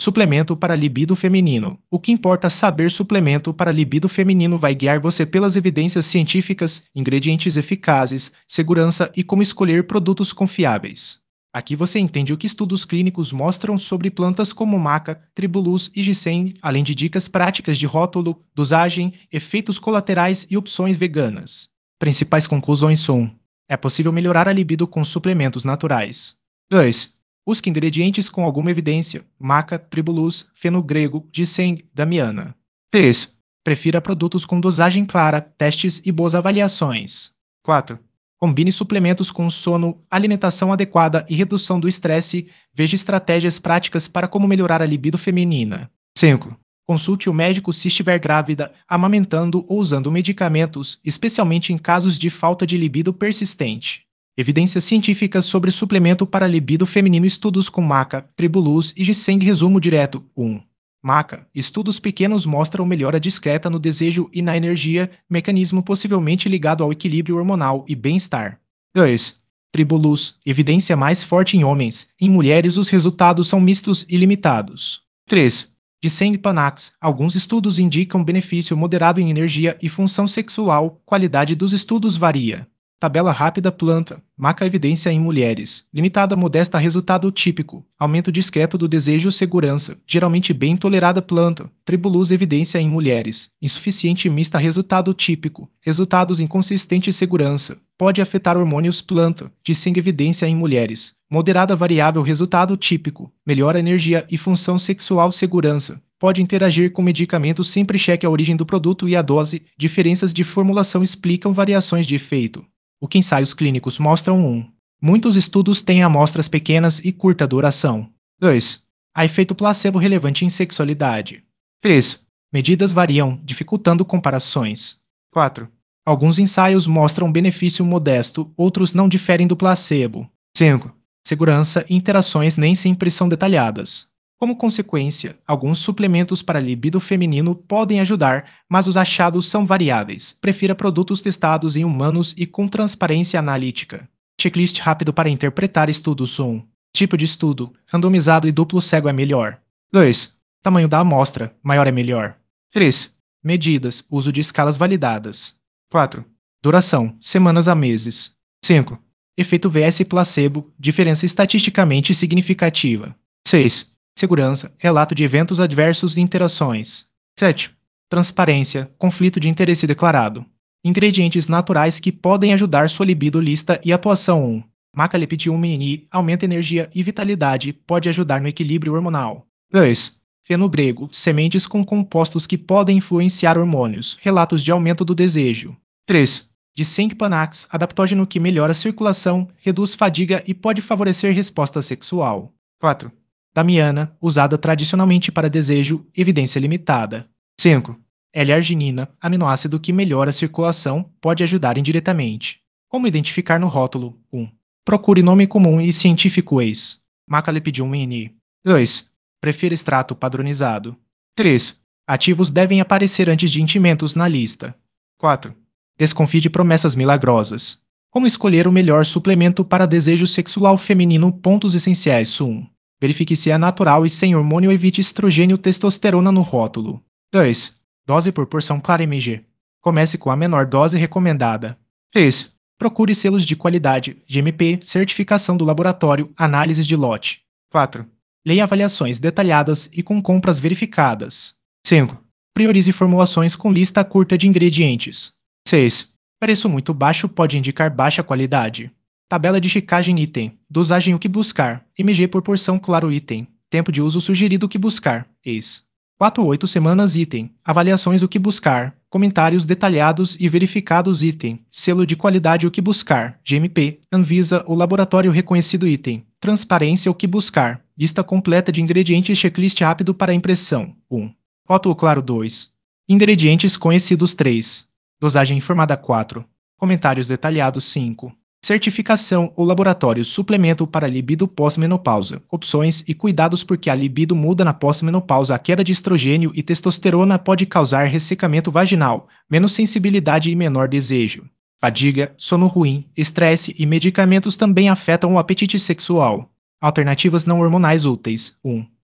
Suplemento para libido feminino. O que importa saber suplemento para libido feminino vai guiar você pelas evidências científicas, ingredientes eficazes, segurança e como escolher produtos confiáveis. Aqui você entende o que estudos clínicos mostram sobre plantas como maca, tribulus e ginseng, além de dicas práticas de rótulo, dosagem, efeitos colaterais e opções veganas. Principais conclusões são: é possível melhorar a libido com suplementos naturais. 2. Busque ingredientes com alguma evidência: maca, tribulus, fenogrego, ginseng, damiana. 3. Prefira produtos com dosagem clara, testes e boas avaliações. 4. Combine suplementos com sono, alimentação adequada e redução do estresse. Veja estratégias práticas para como melhorar a libido feminina. 5. Consulte o médico se estiver grávida, amamentando ou usando medicamentos, especialmente em casos de falta de libido persistente. Evidências científicas sobre suplemento para libido feminino. Estudos com maca, tribulus e ginseng. Resumo direto. 1. Maca. Estudos pequenos mostram melhora discreta no desejo e na energia, mecanismo possivelmente ligado ao equilíbrio hormonal e bem-estar. 2. Tribulus. Evidência mais forte em homens. Em mulheres os resultados são mistos e limitados. 3. Ginseng Panax. Alguns estudos indicam benefício moderado em energia e função sexual. Qualidade dos estudos varia. Tabela rápida. Planta. Maca. Evidência em mulheres. Limitada. Modesta. Resultado típico. Aumento discreto do desejo. Segurança. Geralmente bem tolerada. Planta. Tribulus. Evidência em mulheres. Insuficiente. Mista. Resultado típico. Resultados inconsistentes. Segurança. Pode afetar hormônios. Planta. Ginseng. Evidência em mulheres. Moderada. Variável. Resultado típico. Melhora energia e função sexual. Segurança. Pode interagir com medicamentos. Sempre cheque a origem do produto e a dose. Diferenças de formulação explicam variações de efeito. O que ensaios clínicos mostram. 1. Muitos estudos têm amostras pequenas e curta duração. 2. Há efeito placebo relevante em sexualidade. 3. Medidas variam, dificultando comparações. 4. Alguns ensaios mostram benefício modesto, outros não diferem do placebo. 5. Segurança e interações nem sempre são detalhadas. Como consequência, alguns suplementos para libido feminino podem ajudar, mas os achados são variáveis. Prefira produtos testados em humanos e com transparência analítica. Checklist rápido para interpretar estudos. 1. Tipo de estudo: randomizado e duplo cego é melhor. 2. Tamanho da amostra: maior é melhor. 3. Medidas: uso de escalas validadas. 4. Duração: semanas a meses. 5. Efeito vs placebo: diferença estatisticamente significativa. 6. Segurança, relato de eventos adversos e interações. 7. Transparência, conflito de interesse declarado. Ingredientes naturais que podem ajudar sua libido. Lista e atuação. 1. Maca lepidum-mini, aumenta energia e vitalidade, pode ajudar no equilíbrio hormonal. 2. Fenogrego, sementes com compostos que podem influenciar hormônios, relatos de aumento do desejo. 3. Ginseng Panax, adaptógeno que melhora a circulação, reduz fadiga e pode favorecer resposta sexual. 4. Damiana, usada tradicionalmente para desejo, evidência limitada. 5. L-arginina, aminoácido que melhora a circulação, pode ajudar indiretamente. Como identificar no rótulo? 1. Procure nome comum e científico ex. Maca lepidum-mini. 2. Prefira extrato padronizado. 3. Ativos devem aparecer antes de intimentos na lista. 4. Desconfie de promessas milagrosas. Como escolher o melhor suplemento para desejo sexual feminino? Pontos essenciais. 1. Verifique se é natural e sem hormônio. Evite estrogênio, testosterona no rótulo. 2. Dose por porção clara mg. Comece com a menor dose recomendada. 3. Procure selos de qualidade, GMP, certificação do laboratório, análises de lote. 4. Leia avaliações detalhadas e com compras verificadas. 5. Priorize formulações com lista curta de ingredientes. 6. Preço muito baixo pode indicar baixa qualidade. Tabela de checagem. Item: dosagem o que buscar, mg por porção claro. Item: tempo de uso sugerido o que buscar, ex. 4 a 8 semanas. Item: avaliações o que buscar, comentários detalhados e verificados. Item: selo de qualidade o que buscar, GMP, Anvisa ou laboratório reconhecido. Item: transparência o que buscar, lista completa de ingredientes. Checklist rápido para impressão. 1. Rótulo claro. 2. Ingredientes conhecidos. 3. Dosagem informada. 4. Comentários detalhados. 5. Certificação ou laboratório. Suplemento para libido pós-menopausa. Opções e cuidados. Porque a libido muda na pós-menopausa. A queda de estrogênio e testosterona pode causar ressecamento vaginal, menos sensibilidade e menor desejo. Fadiga, sono ruim, estresse e medicamentos também afetam o apetite sexual. Alternativas não hormonais úteis. 1.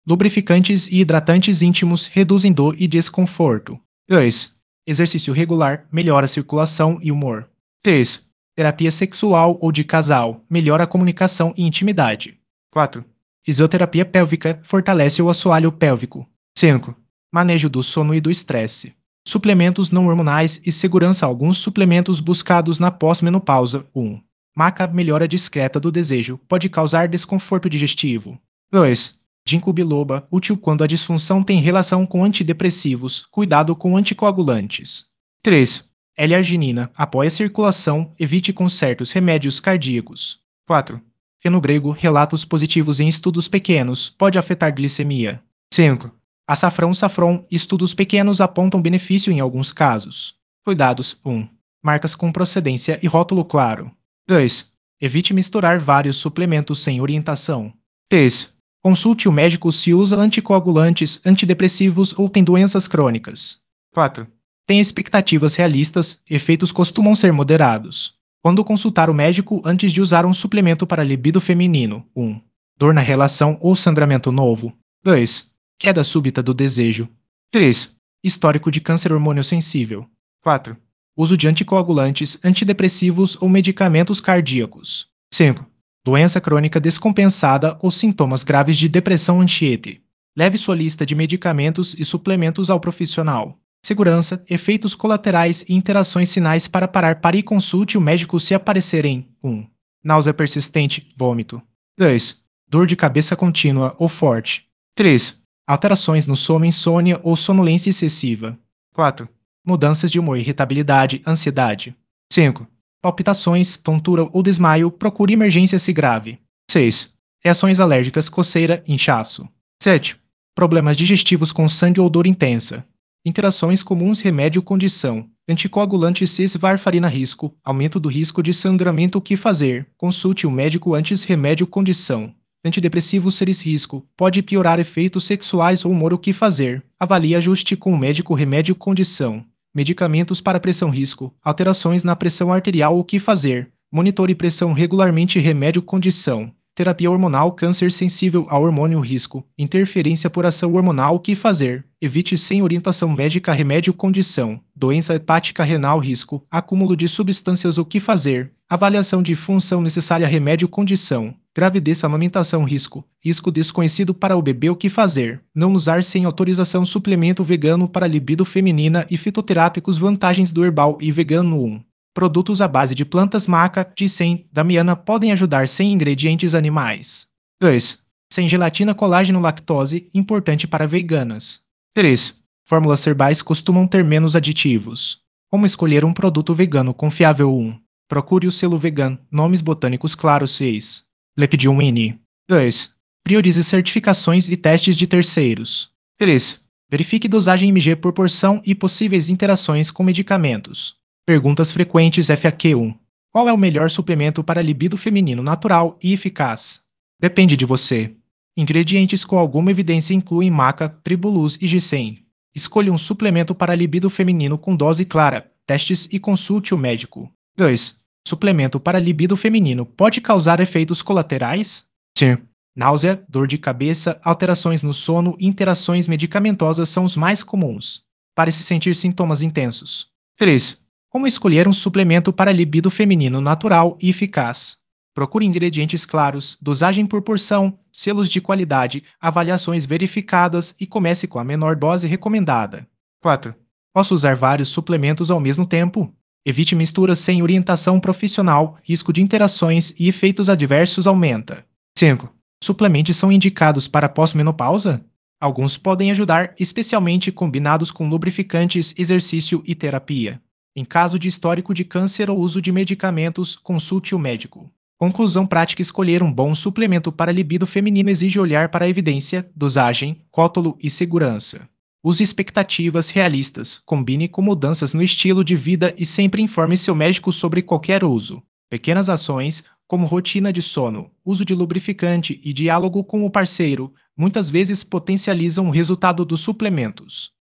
Lubrificantes e hidratantes íntimos reduzem dor e desconforto. 2. Exercício regular melhora a circulação e humor. 3. Terapia sexual ou de casal melhora a comunicação e intimidade. 4. Fisioterapia pélvica fortalece o assoalho pélvico. 5. Manejo do sono e do estresse. Suplementos não hormonais e segurança. Alguns suplementos buscados na pós-menopausa. 1. Maca melhora discreta do desejo, pode causar desconforto digestivo. 2. Ginkgo biloba, útil quando a disfunção tem relação com antidepressivos, cuidado com anticoagulantes. 3. L-arginina, apoia a circulação, evite com certos remédios cardíacos. 4. Fenogrego, relatos positivos em estudos pequenos, pode afetar glicemia. 5. Açafrão safron, estudos pequenos apontam benefício em alguns casos. Cuidados. 1. Marcas com procedência e rótulo claro. 2. Evite misturar vários suplementos sem orientação. 3. Consulte o médico se usa anticoagulantes, antidepressivos ou tem doenças crônicas. 4. Tenha expectativas realistas, efeitos costumam ser moderados. Quando consultar o médico antes de usar um suplemento para libido feminino. 1. Dor na relação ou sangramento novo. 2. Queda súbita do desejo. 3. Histórico de câncer hormônio sensível. 4. Uso de anticoagulantes, antidepressivos ou medicamentos cardíacos. 5. Doença crônica descompensada ou sintomas graves de depressão antiete. Leve sua lista de medicamentos e suplementos ao profissional. Segurança, efeitos colaterais e interações sinais para parar. Pare e consulte o médico se aparecerem. 1. Náusea persistente, vômito. 2. Dor de cabeça contínua ou forte. 3. Alterações no sono, insônia ou sonolência excessiva. 4. Mudanças de humor, irritabilidade, ansiedade. 5. Palpitações, tontura ou desmaio, procure emergência se grave. 6. Reações alérgicas, coceira, inchaço. 7. Problemas digestivos com sangue ou dor intensa. Interações comuns remédio-condição. Anticoagulante varfarina risco, aumento do risco de sangramento. O que fazer? Consulte o médico antes. Remédio-condição. Antidepressivo seres risco, pode piorar efeitos sexuais ou humor. O que fazer? Avalie ajuste com o médico. Remédio-condição. Medicamentos para pressão risco, alterações na pressão arterial. O que fazer? Monitore pressão regularmente. Remédio-condição. Terapia hormonal. Câncer sensível ao hormônio risco, interferência por ação hormonal. O que fazer? Evite sem orientação médica. Remédio-condição. Doença hepática renal risco, acúmulo de substâncias. O que fazer? Avaliação de função necessária. Remédio-condição. Gravidez, amamentação risco, risco desconhecido para o bebê. O que fazer? Não usar sem autorização suplemento vegano para libido feminina e fitoterápicos. Vantagens do herbal e vegano. 1. Produtos à base de plantas maca, ginseng, damiana podem ajudar sem ingredientes animais. 2. Sem gelatina, colágeno, lactose, importante para veganas. 3. Fórmulas herbais costumam ter menos aditivos. Como escolher um produto vegano confiável? 1. Procure o selo vegan, nomes botânicos claros. 6. Lepidum-Mini. 2. Priorize certificações e testes de terceiros. 3. Verifique dosagem mg por porção e possíveis interações com medicamentos. Perguntas frequentes. FAQ 1. Qual é o melhor suplemento para libido feminino natural e eficaz? Depende de você. Ingredientes com alguma evidência incluem maca, tribulus e ginseng. Escolha um suplemento para libido feminino com dose clara. Testes e consulte o médico. 2. Suplemento para libido feminino pode causar efeitos colaterais? Sim. Náusea, dor de cabeça, alterações no sono e interações medicamentosas são os mais comuns. Pare-se sentir sintomas intensos. 3. Como escolher um suplemento para libido feminino natural e eficaz? Procure ingredientes claros, dosagem por porção, selos de qualidade, avaliações verificadas e comece com a menor dose recomendada. 4. Posso usar vários suplementos ao mesmo tempo? Evite misturas sem orientação profissional, risco de interações e efeitos adversos aumenta. 5. Suplementos são indicados para pós-menopausa? Alguns podem ajudar, especialmente combinados com lubrificantes, exercício e terapia. Em caso de histórico de câncer ou uso de medicamentos, consulte o médico. Conclusão prática: escolher um bom suplemento para libido feminino exige olhar para a evidência, dosagem, rótulo e segurança. Use expectativas realistas, combine com mudanças no estilo de vida e sempre informe seu médico sobre qualquer uso. Pequenas ações, como rotina de sono, uso de lubrificante e diálogo com o parceiro, muitas vezes potencializam o resultado dos suplementos.